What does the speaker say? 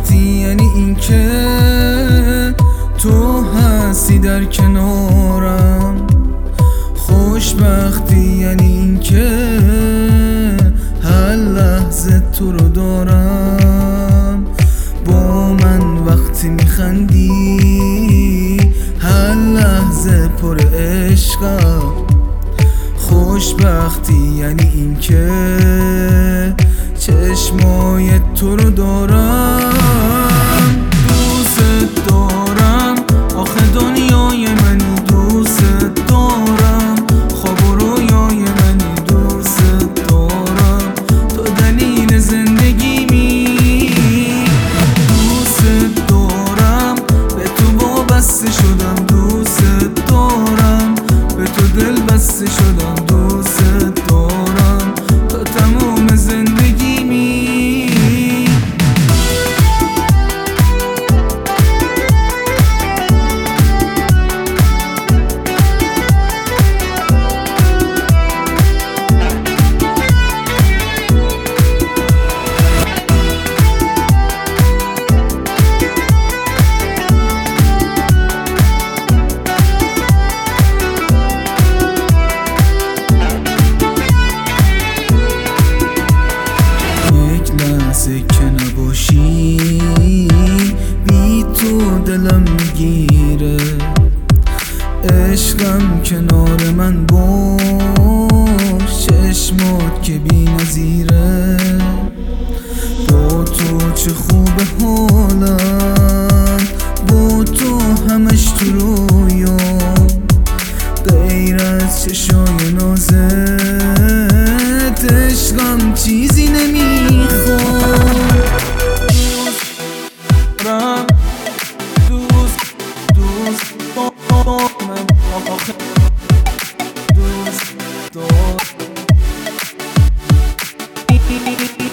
خوشبختی یعنی این که تو هستی در کنارم. خوشبختی یعنی این که هر لحظه تو رو دارم. با من وقتی میخندی هر لحظه پر عشقم. خوشبختی یعنی این که چشمای تو رو دارم. دوست دارم آخه دنیای منی، دوست دارم خواب و رویای منی، دوست دارم تو دلیل زندگیمی. دوست دارم به تو وابسته شدم، دوست دارم به تو دل بسته شدم، دوست دارم تا تموم زندگیمی. که نباشی بی تو دلم میگیره. عشقم کنار من باش، چشمات که بی نظیره. با تو چه خوبه حالم، با تو همش تو رویام. غیر از چشای نازت عشقم چیزی نمیخوام. دوست دارم دوست دارم